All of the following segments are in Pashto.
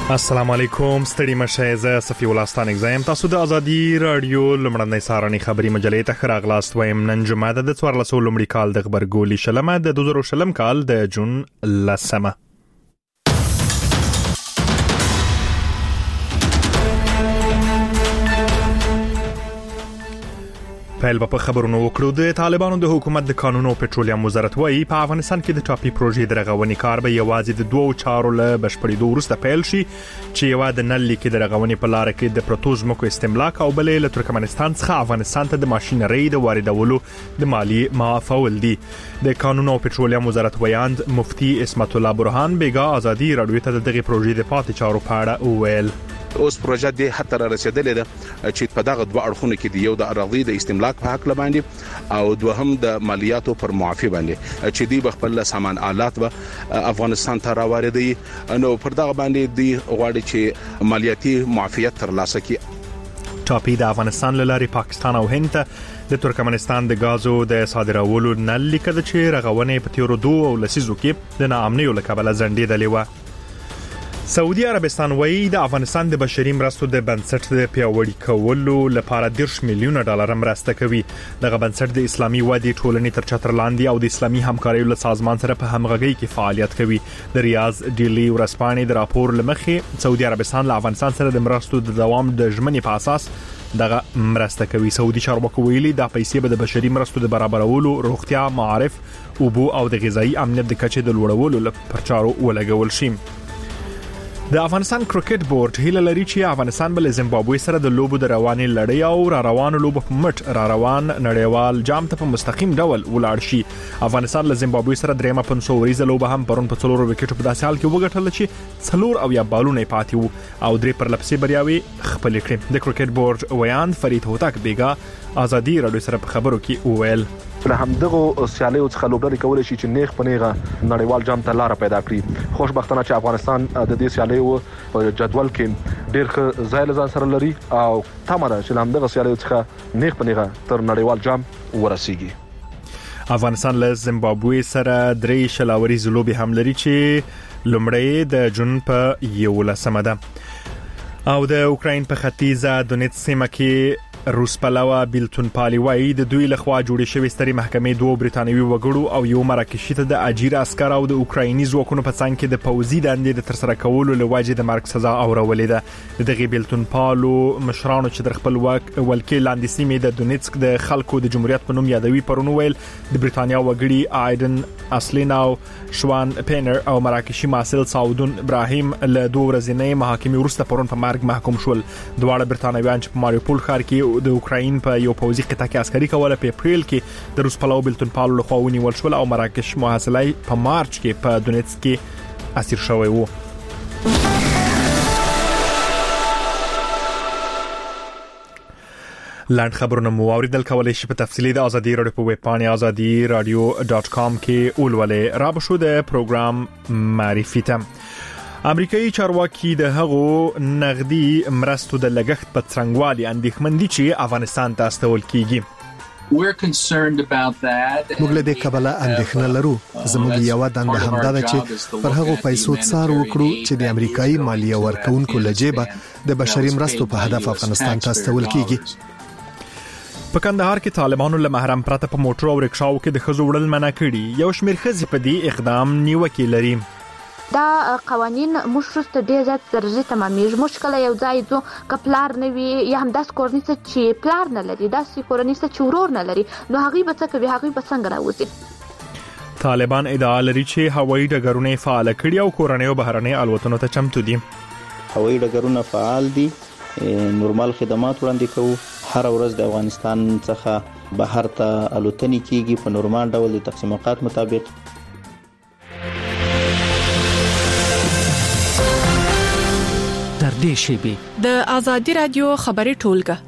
السلام علیکم ستړي مشه زه صفی الله ستانک زم تاسو د ازادي رادیو لمړنۍ سارني خبري مجلې ته خراغلاست وایم نن جمعه د 14 لمړي کال د خبرګولي شلمه د 2000 کال د جون لسمه پیل په خبرونو وکړو د طالبانو د حکومت د قانون او پټرولیم وزارت وايي په افغانستان کې د ټاپي پروژې درغونې کار به یوازې د دوه چارو له بشپړېدو وروسته پیل شي چې یو د نل لیکي درغونې په لار کې د پروتوز مکو استملاک او بلې له ترکمنستان څخه افغانستان ته د ماشينري د واردولو د مالی معافول دي د قانون او پټرولیم وزارت ویاند مفتي اسمت الله برهان بیګا ازادي رادیو ته دغه پروژې د پاتې چارو په اړه وویل اوس پروژه د حتی رسیدلې ده چې په دغه دوه اړخونو کې د یو د اراضي د استملاک په حق باندې او دوهم د مالیاتو پر معافي باندې چې دی بخپل سامان آلات به افغانستان ته راوړي نو پر دغه باندې دی غواړي چې مالیاتي معافیت ترلاسه کړي. ټاپي د افغانستان لاري پاکستان او هند ته د ترکمنستان د غازو د صادرولو نل لیکه چې رغونې په تیرو دوه او لسیزو کې د ناامنۍ لکبله زنډېدلې و. سعودي عربستان وایي د افغانستان د بشري مرستو د بنسټ د پیاوړي کولو لپاره $10 میلیون مرسته کوي. دغه بنسټ د اسلامي ودې ټولنې تر چتر لاندې او د اسلامي همکارۍ له سازمان سره په همغږۍ کې فعالیت کوي. د ریاض ډیلی ورځپاڼې د راپور لمخې سعودي عربستان له افغانستان سره د مرستو د دوام د ژمنې په اساس دغه مرسته کوي. سعودي چارواکو ویلي دا پیسې به د بشري مرستو د برابرولو، روغتیا، معارف، اوبو او د غذایی امنیت د کچې د لوړولو لپاره چارو ولګول شي. د افغانستان کرکټ بورډ هیله لري چې افغانستان بل زیمبابوې سره د لوبو د رواني لړۍ او را روانو لوبو په مټ را روان نړیوال جام ته په مستقیم ډول ولاړ شي. افغانستان له زیمبابوې سره درېمه 500 وریزه لوبه هم پرون په 4 وکټو په داسې حال کې وګټل چې 4 او یا بالونه پاتې وو او 3 پر لپسې بریاوي خپل کړې. د کرکټ بورډ ویاند فرید هوتک بیګا ازادي رادیو سره په خبرو کې وویل له همدغه سیالیو څخه لوبډلې کولای شي چې نیغ په نیغه نړیوال جام ته لار پیدا کړي. خوشبختانه چې افغانستان د دې سیالیو په جدول کې ډېر ښه ځای له ځان سره لري او تمره چې همدغه سیالیو څخه نیغ په نیغه تر نړیوال جام ورسیږي. افغانستان له زیمبابوې سره 3 شلاوري زلوبي هم لري چې لومړی د جون په 11 ده او د اوکراین په ختیځه دونیتس سیمه کې روس پلوه بیلتون پالی وایي د دوی لخوا جوړې شوې ستري محکمې دوه برتانوي وګړو او یو مراکشي ته د اجیر عسكر او د اوکرایني ځواکونو په څنګ کې د پوځي دندې د ترسره کولو لوجې د مرګ سزا اورولې ده. دغه بیلتون پالو مشرانو چې در خپل ولکې لاندې سیمې د دونیتسک د خلکو د جمهوریت په نوم یادوي پرون ویل د برتانیا وګړي آیدن اسلیناو شوان پینر او مراکشي ماسل سعودون ابراهیم له دوه ورځې محاکمې وروسته پرون په مرګ محکوم شول. دواړه برتانویان چې په ماریوپول ښار کې د اوکراین په یو پوځي قطعه کې عسکري کوله په اپریل کې د روس پلو بیلتون پالو لخوا ونیول شول او مراکش محاصلې په مارچ کې په دونیتسک کې اسیر شوی وو. لاند خبرونه مو اوریدل کولای شي په تفصیلی د ازادي رادیو په ویب پاڼه azadi-radio.com کې اولولې را بشو د پروګرام معرفي ته. امریکایي چارواکي د هغو نغدي مرستو د لګښت په څنګهوالي اندېښمن دي چې افغانستان ته استول کیږي. موږ له دې کبله اندېښنه لرو. زموږ یو دنده همدا ده چې پر هغو پیسو څار وکړو چې د امریکایي مالیه ورکونکو لجيبه د بشري مرستو په هدف افغانستان ته استول کیږي. په کندهار کې طالبانو له محرم پرته په موټر او رکشاو کې د خزو وړل منع کړي. یو شمېر ښځې په دې اقدام نیوکه لري. دا قوانين مشرسته ډیر زیات درجه تمامېږي. مشکله یو ځای ځو کپلار نه وي یا هم داس کورنیسه چې پلار نه لري، داس کورنیسه چې ورور نه لري، نو هغه به څه کوي، هغه به څنګه راوځي. طالبان ادعا لري چې هوایي ډګرونه فعال کړي او کورنۍ او بهرنۍ الوتنو ته چمتو دي. هوایي ډګرونه فعال دي، نورمال خدمات وړاندې کوو. هر ورځ د افغانستان څخه بهر ته الوتنې کیږي په نورمال ډول د تقسیم اوقات مطابق. در دې شیبه د ازادي رادیو خبري ټولګه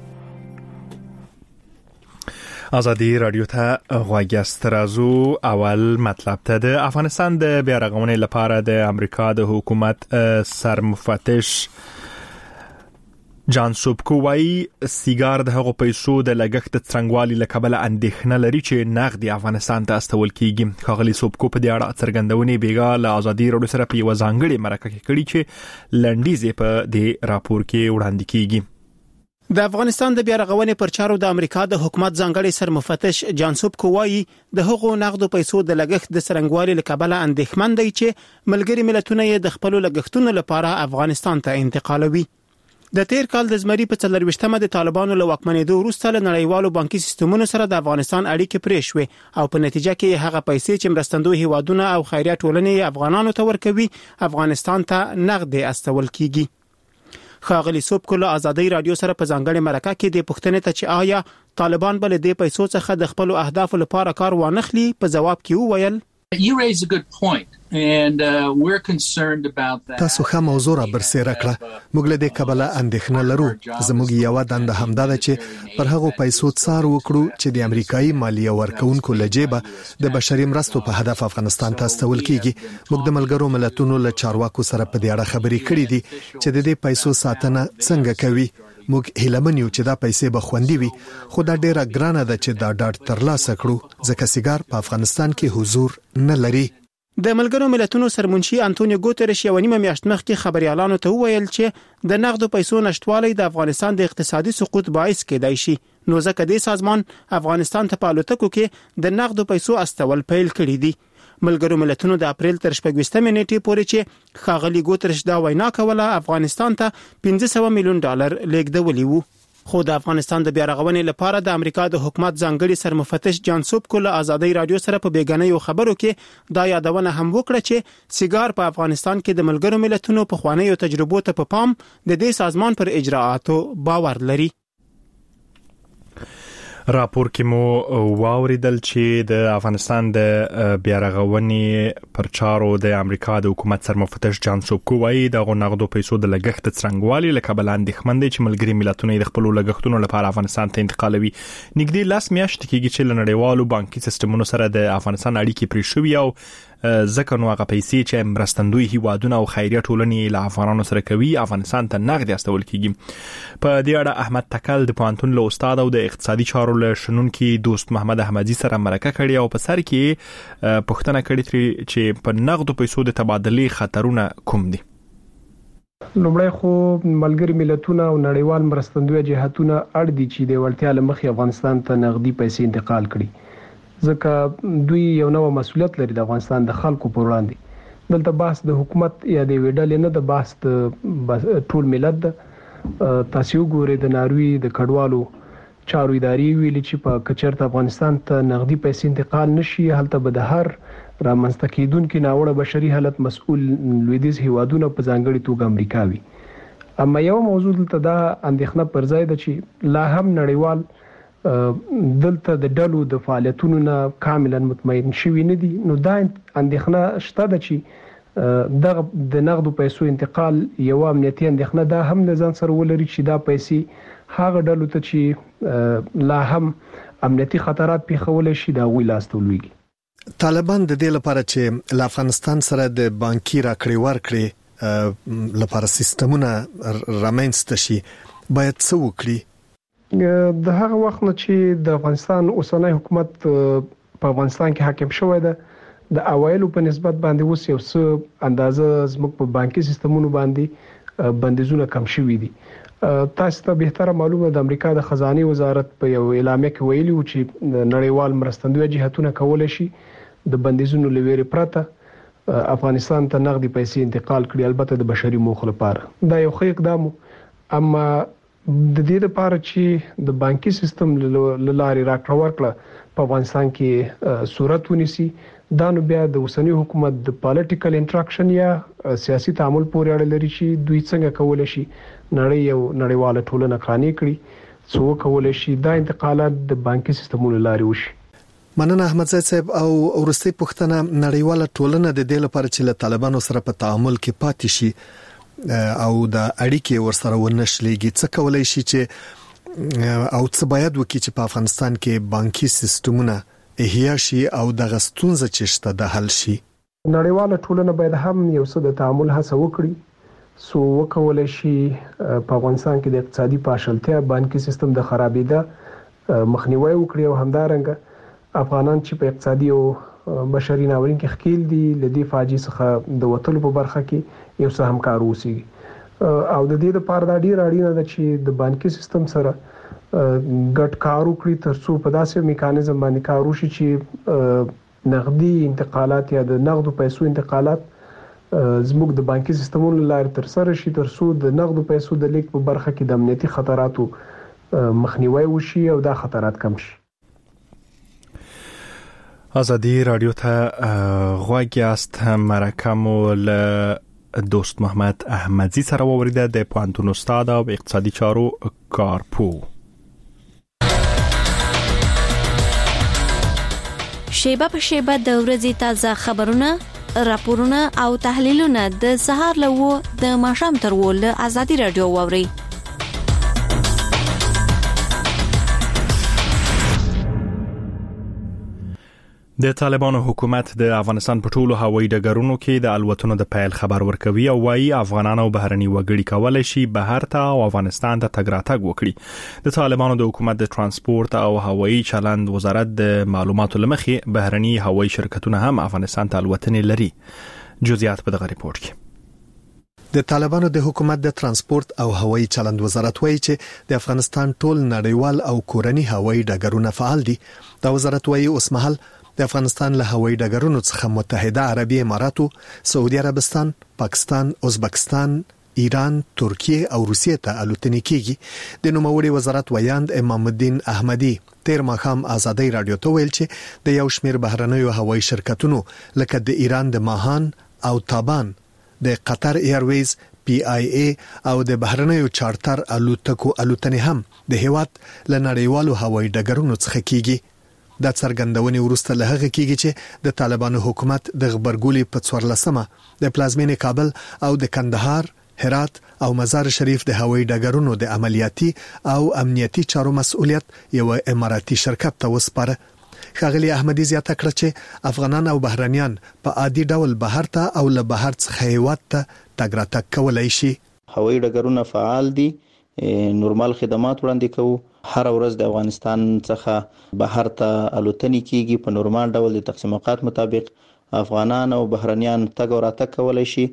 ازادي رادیو ته غواګست رازو. اول مطلب ته د افغانستان د بیارغونې لپاره د امریکا د حکومت سرمفتش جان سوبکو وايي سیګار د هغو پیسو د لګښت څرنګوالي له کبله اندېښنه لري چې نغدي افغانستان ته استول کیږي. ښاغلي سوبکو په دې اړه څرګندونې بیګا له ازادي راډیو سره په یو ځانګړي مرکه کې کړي چې لنډیز په دې راپور کې وړاندې کیږي. د افغانستان د بیا رغونې پر چارو د امریکا د حکومت ځانګړي سرمفتش جان سوبکو وايي د هغو نغدو پیسو د لګښت د څرنګوالي له کبله اندېښمن دی چې ملګري ملتونه یې د خپل لګښتونو لپاره افغانستان ته انتقالوي. د تیر کال د زمری په 24مه د طالبانو له واکمنېدو وروسته له نړیوالو بانکي سیستمونو سره د افغانستان اړیکې پرې شوې او په نتیجه کې هغه پیسې چې مرستندوی هیوادونه او خیریه ټولنې افغانانو ته ورکوي افغانستان ته نغدي استول کیږي. ښاغلي سوبکو له ازادي رادیو سره په ځانګړي مرکه کې د پوښتنې ته چې آیا طالبان بل د پیسو څخه د خپل اهدافو لپاره کار وانخلي په جواب کې وویل You raise a good point and we're concerned about that. تاسو ښه موضوع را برسېره کړه. موږ له دې کبله اندېښنه لرو. زموږ یو دنده همدا ده چې پر هغو پیسو څار وکړو چې د امریکایي مالیه ورکونکو له جیبه د بشري مرستو په هدف افغانستان ته استول کیږي. موږ د ملګرو ملتونو له چارواکو سره په دې اړه خبرې کړې دي چې د دې پیسو ساتنه څنګه کوي. موږ هیله یو چې دا پیسې به خوندي وي خو دا ډیره ګرانه ده چې دا ډاډ ترلاسه کړو ځکه سیګار په افغانستان کې حضور نه لري. د ملګرو ملتونو سرمنشي انټونیو ګوتریش یو نیمه میاشت مخکې خبريالانو ته وویل چې د نقدو پیسو نشټوالی د افغانستان د اقتصادي سقوط باعث کېدای شي. نو ځکه د سازمان افغانستان ته په الوتکو کې د نقدو پیسو استول پیل کړی دي. ملګرو ملتونو د اپریل تر 14مې نیټې پورې چې ښاغلي ګوتریش دا وینا کوله افغانستان ته $500 میلیون لیږدولي وو. خو د افغانستان د بیا رغونې لپاره د امریکا د حکومت ځانګړي سرمفتش جان سوبکو له ازادي رادیو سره په بیګنیو خبرو کې دا یادونه هم وکړه چې سیګار په افغانستان کې د ملګرو ملتونو په خوانیو تجربو ته په پام د دې سازمان پر اجراءاتو باور لري. راپور کې مو واوریدل چې د افغانستان د بیا رغونې پر چارو د امریکا د حکومت سرمفتش جان سوبکو وايي د نقدو پیسو د لګښت څرنګوالي لکه بل اندېښمن دي چې ملګري ملتونه د خپل لګښتونو لپاره افغانستان ته انتقالوي. نږدې لاس میاشت کېږي چې نړیوالو بانکي سیستمونو سره د افغانستان اړیکې پرې شوې او ځکه نو هغه پیسې چې مرستندوی هیوادونه او خیریه ټولنې له افغانانو سره کوي افغانستان ته نغدي استول کیږي. په دې اړه احمد تکل د پوهنتون له استاد او د اقتصادي چارو له شنونکي دوست محمد احمدي سره مرکه کړې او په سر کې پوښتنه کړې چې په نغدو پیسو د تبادلې خطرونه کوم دي. لومړی خو ملګري ملتونه او نړیوال مرستندوی جهاتونه اړ دي چې د وړتیا لمخې افغانستان ته نغدي پیسې انتقال کړي ځکه دوی یو نوو مسؤلیت لري د افغانستان د خلکو پر وړاندې. دلته بحث د حکومت یا د ویډل نه د بحث د ټول ملت د تاسو ګوري د ناروی د کډوالو چارو ادارې ویلي چې په کچرت افغانستان ته نغدي پیسې انتقال نشي هلته به د هر رامنځته کېدونکو ناوړه بشري حالت مسؤل لویدیز هیوادونه په ځانګړي توګه امریکا وي. اما یو موضوع دلته دا اندېښنه پر ځای ده چې لا هم نړیوال دلته د ډلو د فعالیتونو نه کاملا مطمئن شوي نه دي. نو دا اندېښنه شته ده چې د نغدو پیسو انتقال یو امنیتي اندېښنه دا هم د ځان سره ولري چې دا پیسې هغه ډلو ته چې لا هم امنیتي خطرات پیښولی شي دا غوي لاس ته ولويږي. طالبان د دې لپاره چې له افغانستان سره د بانکي راکړې ورکړې لپاره سیستمونه رامنځته شي باید څه وکړي؟ د هغه وخت نه چې د افغانستان اوسنۍ حکومت په افغانستان کې حاکم شوی ده د اوایلو په نسبت باندې اوس یو څه اندازه زموږ په بانکي سیستمونو باندې بندیزونه کم شوي دي. تاسو ته به معلومه د امریکا د خزانه وزارت په یو اعلامیه کې ویلي و چې نړیوال مرستندوی جهاتونه کولای شي د بندیزونو لویري پرته افغانستان ته نغدي پیسې انتقال کړي البته د بشري موخو لپاره. دا یو ښه اقدام اما د دې لپاره چې د بانکي سیستم لارې راکړه ورکړه په افغانستان کې صورت ونیسي دا نو بیا د اوسنی حکومت د پالیټیکل انټراکشن یا سیاسي تعامل پورې اړه لري چې دوی څنګه کولای شي نړیواله ټولنه قانع کړي څو کولای شي دا انتقالات د بانکي سیستمونو لارې وشي. مننه احمد زید صاحب. او ورستي پوښتنه نړیواله ټولنه د دې لپاره چې له طالبانو سره په تعامل کې پاتې شي او د اړیکې ورسره ونشلېږي څه کولای شي چې او څه باید وکړي چې په افغانستان کې بانکي سیستمونه احیا شي او د غستونزه چې شته د حل شي؟ نړیواله ټولنه باید هم یو څه د تعامل هڅه وکړي سو وکولای شي په افغانستان کې د اقتصادي پاشلتیا بانکي سیستم د خرابېدا مخنیوي وکړي او همدارنګه افغانان چې په اقتصادي او بشري ناورین کې ښکیل دي لدی فاجي څخه د وټلو په برخه کې یو څه همکار وسی او د دې لپاره د ډیر اړینه ده چې د بانکي سیستم سره ګډ کار وکړي ترڅو په داسې میکانیزم باندې کار وشي چې نقدي انتقالات یا د نقدو پیسو انتقالات زموږ د بانکي سیستمونو لپاره تر سره شي ترڅو د نقدو پیسو د لیک په برخه کې د امنیتي خطراتو مخنیوي وشي او دا خطرات کم شي. آزادی رادیو ته غوږ یاست. مرکه مو له دوست محمد احمدزی سره ووریده د پوهنتون استاد او اقتصادي چارو کارپو. شیبه په شیبه د ورځې تازه خبرونه، راپورونه او تحلیلونه د سهار له د ماښام تر له آزادی رادیو واوري. د طالبانو حکومت د افغانستان په ټولو هوایي ډګرونو کې د الوتنو د پیل خبر ورکوي او وايي افغانان او بهرني وګړي کولای شي بهر ته او افغانستان ته تګ راتګ وکړي. د طالبانو د حکومت د ترانسپورت او هوایي چلند وزارت د معلوماتو لمخې بهرني هوایي شرکتونه هم افغانستان ته الوتنې لري. جزئیات په دغه ریپورت کې. د طالبانو د حکومت د ترانسپورت او هوایي چلند وزارت وایي چې د افغانستان ټول نړیوال او کورني هوایي ډګرونه فعال دي. دا وزارت وایي اوس مهال د افغانستان له هوایي ډګرونو څخه متحده عربي اماراتو، سعودي عربستان، پاکستان، ازبکستان، ایران، ترکیه او روسیې ته الوتنې کیږي. د نوموړي وزارت ویاند امام الدین احمدی تیر ماښام آزادی رادیو ته ویل چې د یو شمېر بهرنیو هوایي شرکتونو لکه د ایران د ماهان او تابان، د قطر ایرویز، PIA او د بهرنیو چارټر الوتنې هم د هیواد له نړیوالو هوایي ډګرونو څخه کیږي. دا څرګندونې وروسته له هغه کېږي چې د طالبانو حکومت د غبرګولي په 14مه د پلازمینې کابل او د کندهار، هرات او مزار شریف د هوایي ډګرونو د عملیاتي او امنیتي چارو مسؤلیت یو اماراتي شرکت ته وسپاره. ښاغلي احمدي زیاته کړه چې افغانان او بهرنیان په عادي ډول بهر ته او له بهر څخه هیواد ته تګ راتګ کولای شي. هوایي ډګرونه فعال دي، نورمال خدمات وړاندې کوو. هر ورځ د افغانستان څخه بهر ته الوتنې کیږي. په نورمال ډول د تقسیم اوقات مطابق افغانان او بهرنیان تګ او راتګ کولای شي.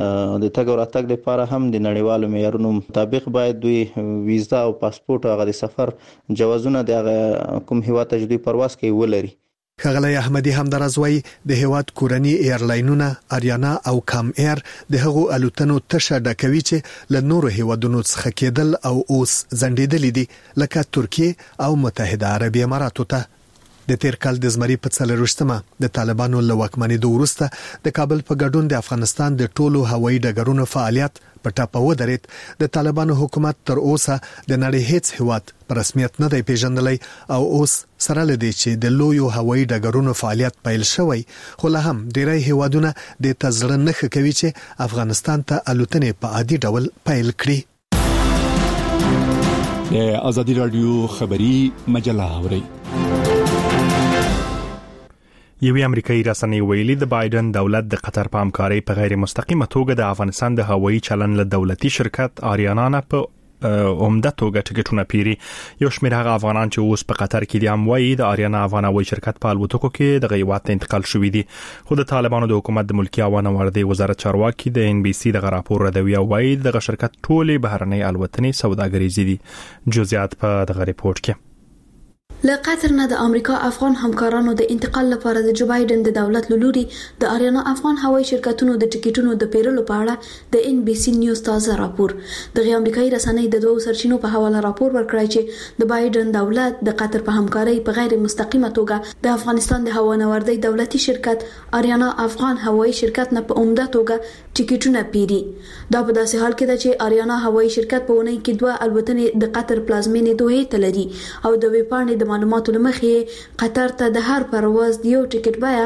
د تګ او راتګ لپاره هم د نړیوالو معیارونو مطابق باید دوی ویزا او پاسپورت او د سفر جوازونه د کوم هیواد ته دوی پرواز کوي ولري. ښاغلی احمدي همداراز وایي د هیواد کورني ایرلاینونه اریانا او کام ایر د هغو الوتنو تشه ډکوي چې له نورو هیوادونو څخه کېدل او اوس ځنډېدلي دي لکه ترکیه او متحده عربي اماراتو ته. د تیر کال د زمري په 24مه د طالبانو له واکمنېدو وروسته د کابل په ګډون د افغانستان د ټولو هوایي ډګرونو فعالیت په ټاپه ودرېد. د طالبانو حکومت تر اوسه د نړۍ هیڅ هیواد په رسمیت نه دی پیژندلی او اوس سره لدی چې د لویو هوایي ډګرونو فعالیت پیل شوی، خو له هم ډیری هیوادونه د تزړه نه کوي چې افغانستان ته الوتنې په عادي ډول پیل کړي. د آزادی رادیو خبری مجله اوري. یوې امریکایي رسنۍ ویلي د بایدن دولت د قطر په همکارۍ په غیر مستقیمه توګه د افغانستان د هوایي چلند له دولتي شرکت آریانا نه په عمده توګه ټکټونه پیري. یو شمېر هغه افغانان چې اوس په قطر کې دي هم وایي د آریانا افغان هوایي شرکت په الوتکو کې د هیواد ته انتقال شوي دي. خو د طالبانو د حکومت د ملکي عوامو وردی وزارت چارواکي د NBC دغه راپور ردوي او وایي دغه شرکت ټولې بهرنۍ الوتنې سوداګریزي دي. جزئیات په دغه ریپورت کې. له قطر نه د امریکا افغان همکارانو د انتقال لپاره د جو بایدن د دولت لوري د آریانا افغان هوایي شرکتونو د ټیکټونو د پیرلو په اړه د NBC نیوز تازه راپور د امریکایي رسنۍ د دوه سرچینو په حواله راپور ورکړی چې د بایدن دولت د قطر په همکارۍ په غیر مستقیمه توګه د افغانستان د هوانوردی دولتي شرکت آریانا افغان هوایي شرکت نه په عمده توګه ټیکټونه پیري. دا په داسې حال کې ده چې آریانا هوایي شرکت په ونې کې 2 الوتنې د قطر پلازمینې دوحې ته لري او د ویپاڼې د معلوماتو لمخې قطر ته د هر پرواز یو ټیکټ بیه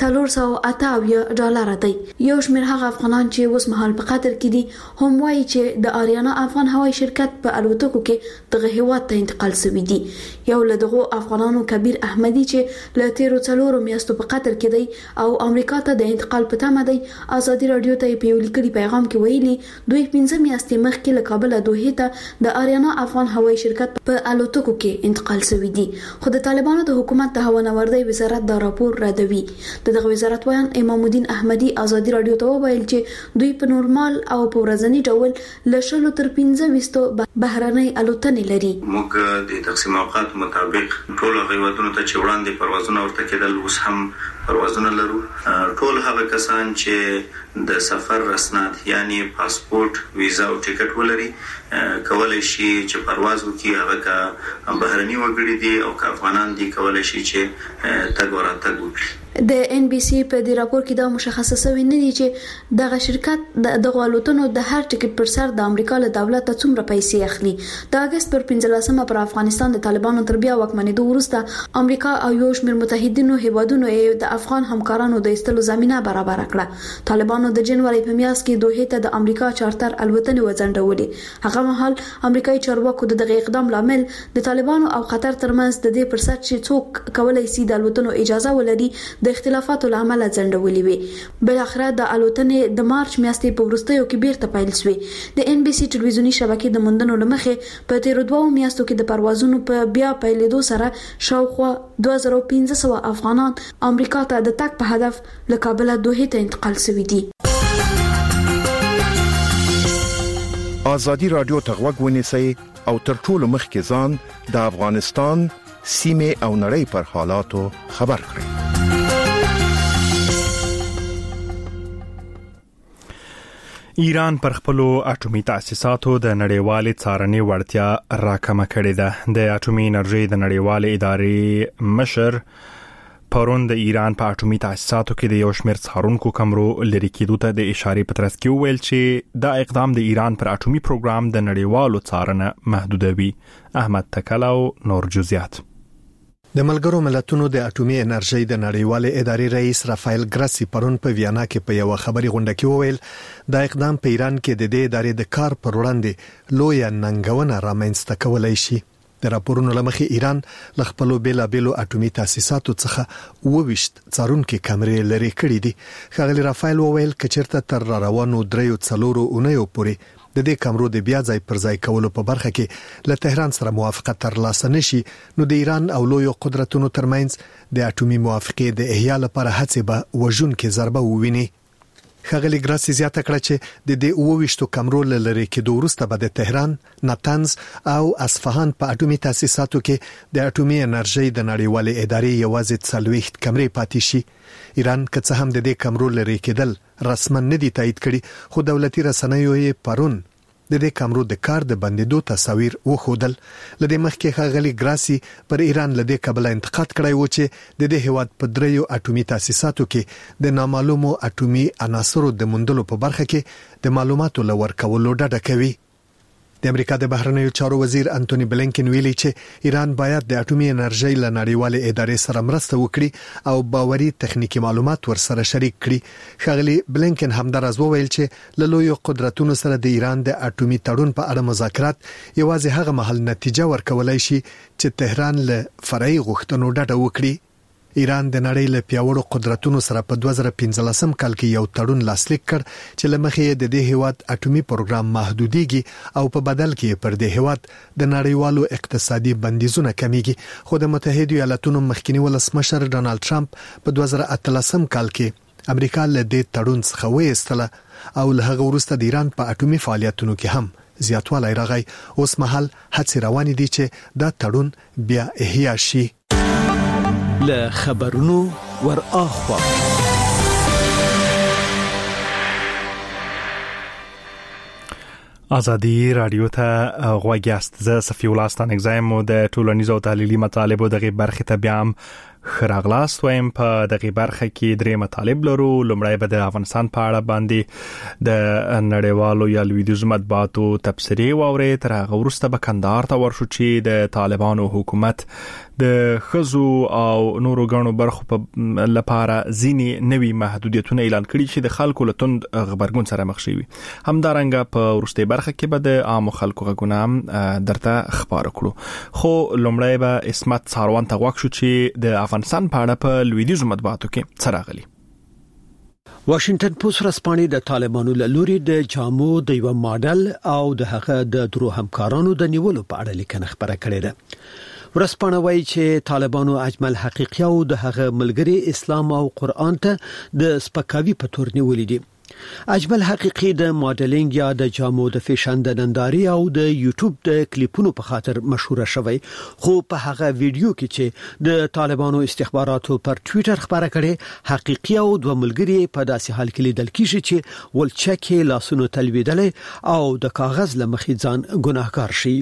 $480 دی. یو شمېر هغه افغانان چې اوس مهال په قطر کې دي هم وایي چې د آریانا افغان هوایي شرکت په الوتکو کې دغه هیواد ته انتقال شوی دی. یو له دغه افغانانو کبیر احمدي چې له تیرو 4 میاشتو په قطر کې دی او امریکا ته د انتقال په تمه دی، ازادي رادیو ته په یو لیکلي پیغام کې ویلي دوی 15 میاشتې مخکې له کابل دوحې ته د آریانا افغان هوایي شرکت په الوتکو کې انتقال شوی دی. خو د طالبانو د حکومت د هوانوردی وزارت دا راپور ردوي. دغه وزارت وایي امام الدین احمدي ازادي رادیو ته وویل چې دوی په نورمال او په ورځنی ډول له 10 تر 15 بهرنۍ الوتنې لري. موږ د تقسیم اوقات مطابق ټول غیوادونو ته چې وړاندې پروازونه ورته کېدل اوس هم پروازونه لرو. ټول هغه کسان چې د سفر رسناد یعنی پاسپورت، ویزا او ټیکټ ولري کولای شي چې پرواز وکړي. هغه کا بهرني وګړي دي او کا افغانان دي کولای شي چې تګ وراتګ وکړي. د ان بي سي په دې راپور کې دا مشخصه شوی نه دی چې دغه شرکت د غوالوتونو د هر ټیکټ پر سر د امریکا له دولت ته څومره پیسې اخلي. د اگست پر 15 پر افغانستان د طالبانو تر بیا واکمنېدو وروسته امریکا او یو شمېر متحدینو هیوادونو د افغان همکارانو د ایستلو زمينه برابر کړه. طالبانو د جنوري په میاشت کې دوحې ته د امریکا چارټر الوتنې وځنډولې. هغه مهال امریکایي چارواکو د دغه اقدام لامل د طالبانو او قطر ترمنځ د دې پر سر چې څوک کولای شي د الوتنو اجازه ولري د اختلافاتو لامل ځنډولې وي. بل اخر د الوتنې د مارچ میاشتې په وروستیو کې بیرته پیل شوې. د ان بي سي ټلویزیونی شبکې د مندنو لمخې په تیر 2 میاشتو کې د پروازونو په بیا پیلېدو سره شاوخوا 2500 افغانان امریکا ته د تګ په هدف له کابل دوحې ته انتقال شوي دي. ازادي رادیو ته غوږ ونیسئ او تر ټولو مخکې ځان د افغانستان سیمه او نړۍ پر حالاتو خبر کړئ. ایران پر خپلو اټومي تاسیساتو د نړیوالې څارنې وړتیا راکمه کړې ده. د اټومي انرژي د نړیوالې ادارې مشر پرون د ایران په اټومي تاسیساتو کې د یو شمېر څارونکو کمرو لري کېدو ته د اشارې په ترڅ کې وویل چې دا اقدام د ایران پر اټومي پروګرام د نړیوالو څارنه محدودوي. احمد تکلاو نور جزئیات. د ملګرو ملتونو د اټومي انرژي د نړیوالې ادارې رئیس رافایل ګراسي پرون په ویانا کې په یو خبري غونډه کې وویل دا اقدام په ایران کې د دې ادارې د کار پر وړاندې لوی ننګونه رامنځته کولای شي. د راپورونو لمخې ایران له خپل بیلابېلو اټومي تاسیساتو څخه 22 څارونکو کمرې لري کړې دي. ښاغلي رافایل وویل کچرته تر روانو 3-4 اونیو پورې د دې کمرو د بیا ځای پر ځای کولو په برخه کې له تهران سره موافقت ترلاسه نشي نو د ایران او لوی قدرتونو ترمنځ د اټومي موافقې د احیا لپاره هڅې به وژونکې ضربه وویني. ښاغلي ګراسي زیاته کړه چې د دې 22 کمرو لري کې وروسته به د تهران، ناتنز او اصفهان په اټومي تاسیساتو کې د اټومي انرژي د نړیوالې ادارې یوازې 40 کمرې پاتې شي. ایران که څه هم د دې کمرو لري کېدل رسما نه دي تایید کړي خو دولتي رسنیو یې پرون د دې کمرو د کار د بندیدو تصاویر وښودل. لدې مخکې ښاغلي ګراسي پر ایران لدې کابل انتقاد کړی و چې د دې هیواد په 3 اټومي تاسیساتو کې د نامعلومو اټومي عناصرو د موندلو په برخه کې د معلوماتو لور کولو ډډه کوي. د امریکا د بهرنیو چارو وزیر انټونی بلینکن ویلي چې ایران باید د اټومي انرژي له نړیوالې ادارې سره مرسته وکړي او باوري تخنیکی معلومات ورسره شریک کړي. ښاغلي بلینکن همدارز وویل چې له لوی قدرتونو سره د ایران د اټومي تړون په اړه مذاکرات یوازې هغه مهال نتیجه ورکولای شي چې تهران له فرعي غوښتنو ډډه وکړي. ایران د نړۍ له پیاوړو قدرتونو سره په 2015 کال کې یو تړون لاسلیک کړ چې لمخې د دې هیواد اټومي پروګرام محدوديږي او په بدل کې پر دې هیواد د نړیوالو اقتصادي بندیزونه کمیږي. خو د متحده ایالاتونو مخکنی ولسمشر ډونالد ټرمپ په 2013 کال کې امریکا له دې تړون څخه وایستله او له هغه وروسته د ایران په اټومي فعالیتونو کې هم زیاتوالی راغی. اوس مهال هڅې روانې دي چې دا تړون بیا احیا شي. له خبرونو ور اخوا ازادي رادیو ته غوږ یاست. زه صفی الله ستانکزایم او د ټولنیزو او تحلیلي مطالبو دغه برخه ته بیا هم خراغلاست وایم په دغه برخه کې درې مطالب لرو. لومړی به د افغانستان په اړه باندې د نړیوالو یا لویدیځ مطبوعاتو تبصرې واوري. تر هغه وروسته به کندهار ته ورشو چې د طالبانو حکومت د خزو او نورو غنو برخو په لپاره ځینی نوي محدودیتونه اعلان کړي چې د خلکو له توند خبرګون سره مخ شي. همدارنګه په وروستي برخه کې به د عام خلکو غږونه درته خبر کړو. خو لومړی به اسمت څاروان ته وښو چې د افغانستان په اړه په لویدیځو مطبوعاتو کې څه راغلي. واشنگټن پوسټ رسپانې د طالبانو له لوري د جامو د یو ماډل او د هغه د درو همکارانو د نیولو په اړه لیکنه خبره کړې ده. ورسپانه وایي چې طالبانو اجمل حقیقي او د هغه ملګری اسلام او قرآن ته د سپکاوي په تور نیولې دي. اجمل حقیقي د ماډلینګ یا د جامو د فیشن د ننداري او د یوټیوب د کلیپونو په خاطر مشهور شوی، خو په هغه ویډیو کې چې د طالبانو استخباراتو پر ټوئیټر خبره کړي، حقیقي او د ملګری په داسې حال کې لیدل کیږي چې ولچکه لاسونو تلویدل او د کاغذ لمخې ځان ګناهکار شي.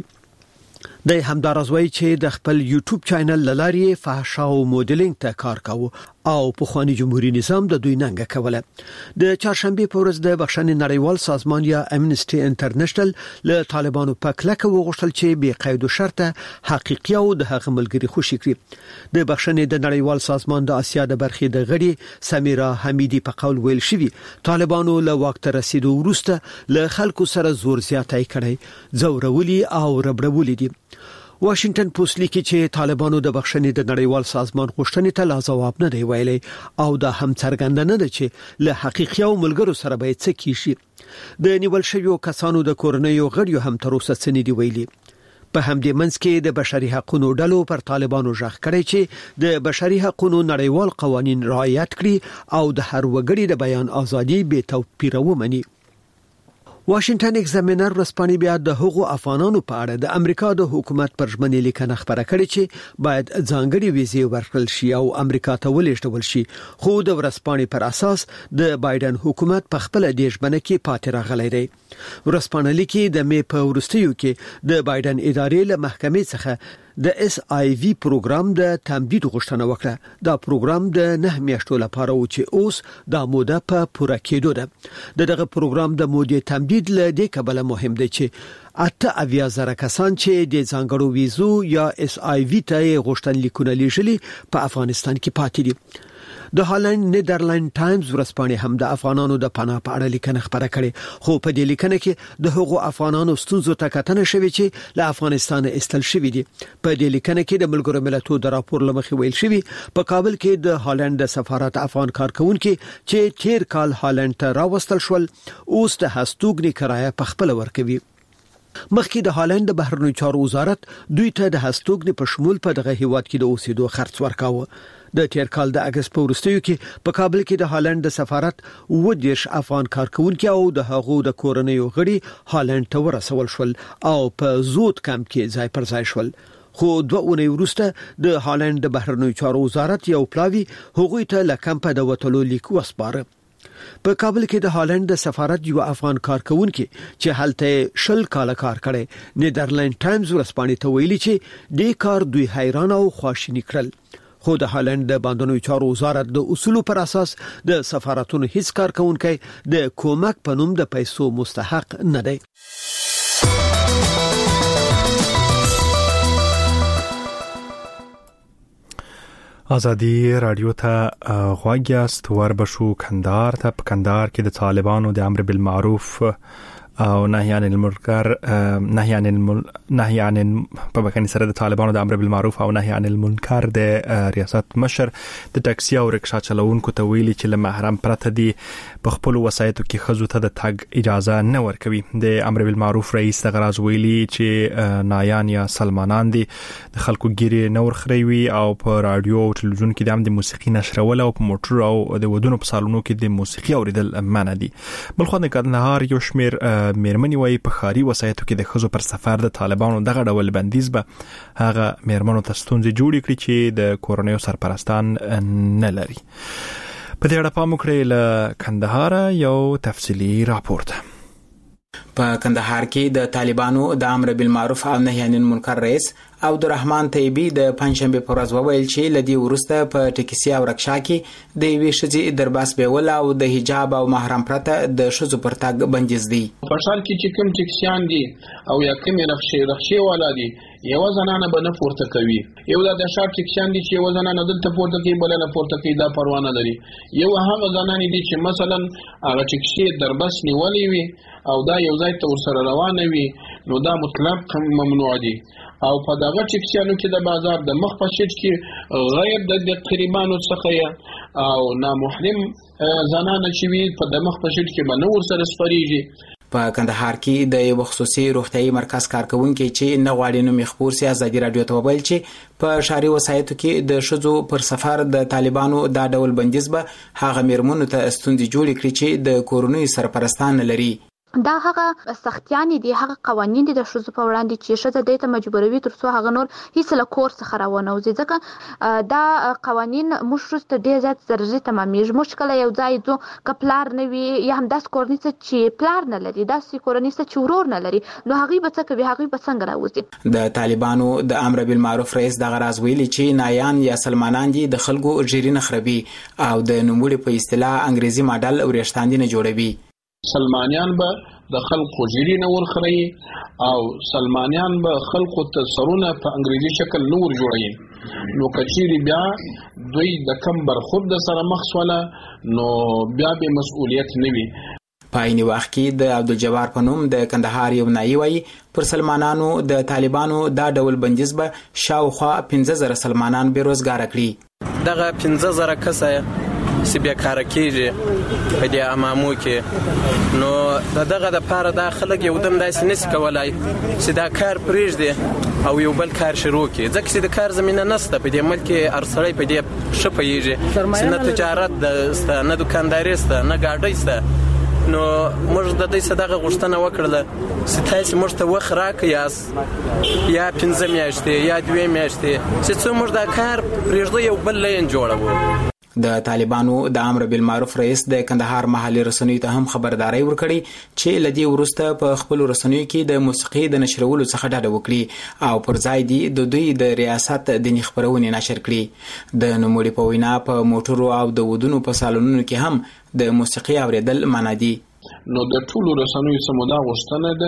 د همدارز وایي چې د خپل یوټیوب چینل لاري فحشا او ماډلینګ ته کار کاوه او په خواني جمهوریت نظام د دوی ننګه کوله. د چهارشنبه په ورځ د بخښنې نړیوال سازمان یا امنیسټي انټرنیشنل له طالبانو په کلکه وغوښتل چې بې قید او شرط حقیقي او د هغه ملګری خوشي کړي. د بخښنې د نړیوال سازمان د اسیا د برخې د غړي سمیرا حمیدی په قول ویل شوی طالبانو له وخت رسیدو وروسته له خلکو سره زور زیاتی کړي، زورولي او ربړولي دي. واشنگټن پوسټ لیکي چې طالبانو د بخښنې د نړیوال سازمان غوښتنې ته لا جواب نه دی ویلي او دا هم څرګنده نه ده چې له حقیقي او ملګرو سره به څه کیږي. د نیول شویو کسانو د کورنیو غړیو هم تر اوسه څه نه دی ویلي. په همدې منځ کې د بشري حقوقو ډلو پر طالبانو ژغ کړی چې د بشري حقوقو نړیوال قوانين رعایت کړي او د هر وګړي د بیان ازادي به توپیر ومني. واشنگټن ایگزامینر رسپانې بیا د هغو افغانانو په اړه د امریکا د حکومت پر ژمنې لیکنه خبره کړې چې باید ځانګړي ویزې ورکړل شي او امریکا ته ولېږدول شي، خو د ورسپانې پر اساس د بایدن حکومت په خپل د ژمنه کې پاتې راغلی دی. ورسپانې لیکي د می په ورستیو کې د بایدن ادارې له محکمې څخه د SIV پروګرام د تمدید غوښتنه وکړه. دا پروګرام د 9 میاشتو لپاره و چې اوس د موده په پوره کېدو ده. دغه پروګرام د مودې تمدید له دې کبله مهم دی چې 8,000 کسان چې د ځانګړو ویزو یا SIV ته غوښتن لیکونه لیږلي په افغانستان کې پاتې دي. د هالند نیدرلند ټایمز ورسپانې هم د افغانانو د پناه په اړه لیکنه خبره کړې، خو په دې لیکنه کې د هغو افغانانو ستونزو ته کتنه شوې چې له افغانستان استل شوي دي. په دې لیکنه کې د ملګرو ملتونو د راپور لمخې ویل شوی په کابل کې د هالند د سفارت افغان کارکونکو چې تیر کال هالند ته راوستل شول اوس د هستوګنی کرایه په خپل ورکوي. مخکې د هالند د بهرنیو چارو وزارت دوی ته د هستوګنی په شمول په دغه هیواد کې د اوسېدو خرڅ ورکاوه. د تیر کال د اگست په وروستیو کې په کابل کې د هالند د سفارت 20 افغان کارکونکو او د هغو د کورنیو غړي هالند ته ورسول شول او په زود کمپ کې ځای پر ځای شول. خو 2 اونۍ وروسته د هالند د بهرنیو چارو وزارت یو پلاوی هغوی ته له کمپ د وټلو لیک وسپاره. په کابل کې د هالند د سفارت یو افغان کارکونکو چې هلته 10 کال کار کړي نیدرلند ټایمز ورسپانې ته ویلي چې دې کار دوی حیران او خواشینی کړل. خو د هالند د باندنوي چارو وزارت د اصولو پر اساس د سفارتونو هیڅ کارکونکي د کومک په نوم د پیسو مستحق نه دی. ازادي رادیو ته غواګیاست وربشو کندهار ته. په کندهار کې د طالبانو د امر بالمعروف او نهي عن المنکر په بکني سره د طالبانو د امر بالمعروف او نهي عن المنکر د ریاست مشر د ټاکسي او رکشا چلوونکو ته ویلي چې له محرم پرته دي په خپل وسایتو کې خزو ته د تګ اجازه نه ورکوي. د امر بالمعروف رئیس د غراز ویلي چې نایان یا سلمانان دي د خلکو ګيري نور خريوي او په رادیو او ټلویزیون کې د موسیقي نشرول او په موټر او د ودونو په سالونو کې د موسیقي اوریدل منع دي. بلخو د کندهار یو شمیر میرمنې وایي په خاري وسایتو کې د خزو پر سفر د طالبانو دغه ډول بندیز به هغه میرمنو ته ستونزې جوړې کړي چې د کورنیو سرپرستان نه لري. په دې اړه پام وکړئ. له کندهار یو تفصیلی راپور. په کندهار کې د طالبانو د امر بالمعروف او نهي عن المنکر رئیس عبدالرحمن طیبی د پنځشنبه پر ورځ وویل چې لدی ورسته په ټکسي او رکشا کې د یوې ښځې درباس بیول او د حجاب او محرم پرته د ښځو پر تګ بندیز دی. په شال کې چې کوم ټکسیان دي او یا کوم رخصه والا دي یو زنانه به نه پورته کوي، یو د شاټ ټکسیان دي چې یو زنانه دلته پورته کوي بل نه پورته کوي، دا پروا نه لري. یو هغه زنانه دي چې مثلا هغه ټکسي درباس نیولې وي او دا یو ځای ته ورسره روانه وي، نو دا مطلق ممنوع دي. او په دغه ټکسیانو کې د بازار د مخ په شیټ کې غیر د قریبانو څخه او نامحرم زنانه چې وي په د مخ په شیټ کې به نه ورسره سپریږي. په کندهار کې د یو خصوصي روغتيایي مرکز کارکونکو چې نه غواړي نو مخبور سي ازادي رادیو ته ویل چې په شاري وسایتو کې د شذو پر سفر د طالبانو دا ډول بندیز به هغه میرمنو ته ستوندې جوړ کړي چې د کورونی سرپرستان لري. دا هغه سختيان دي، هغه قوانين دي د شذو په وړاندې چې شذ د ته مجبوروي ترڅو هغه نور هیڅ له کور څخه راونه وځي. ځکه دا قوانين مشرست ډیر زیات ضروري تمامېږي. مشکل یو ځای ځو کپلار نه وي یا هم داس کورنیسه چې پلار نه لري، داس کورنیسه چې ورور نه لري، نو هغه به څه کوي، هغه به څنګه راوځي. د طالبانو د امر بالمعروف رئیس د غراز ویلي چې نایان یا سلمانان دي د خلکو ژیرینه خرابي او د نوموړي په اصطلاح انګریزي ماډل ورېښتاندینه جوړوي. سلمانیان به د خلکو ژیرینه ورخري او سلمانیان به خلکو ته سرونه په انګریزي شکل نور جوړوي. نو کچيري بیا دوی د کم برخورد د سره مخ سواله نو بیا به مسؤلیت نه وي. په عین وخت کې د عبدالجبار په نوم د کندهار یو نایي وایي پر سلمانانو د طالبانو دا ډول بندیز به شاوخوا 15,000 سلمانان بیروزګار کړي. دغه 15,000 کسه چې بیا کار کېږي په دې امامو کې، نو دغه د پاره د خلک یو دم داسې نشي کولای چې دا کار پرېږدي او یو بل کار شروع کړي، ځکه چې د کار زمینه نشته په دې ملک کې. هر سړی په دې ښه پوهېږي، نه تجارت شته، نه دوکانداري شته، نه ګاډۍ شته. نو موږ د دې صدقه غوښتنه وکړله چې تاسو موږ ته وخت راکړئ یا 15 میاشتې یا 2 میاشتې چې څو موږ دا کار پرېږدو یو بل لین جوړوو. د طالبانو د امر بالمعروف رئیس د کندهار محلي رسنیو ته هم خبرداري ورکړي چې لدی ورسته په خپل رسنیو کې د موسیقي د نشرولو څخه ډډه وکړي او پر ځای دی د دوی د ریاست د خبرونې نشر کړي. د نوموړي په وینا په موټرو او د ودونو په سالونونو کې هم د موسیقي اوریدل منع دي. نو د ټولو رسنیو سمودا غوښتنه ده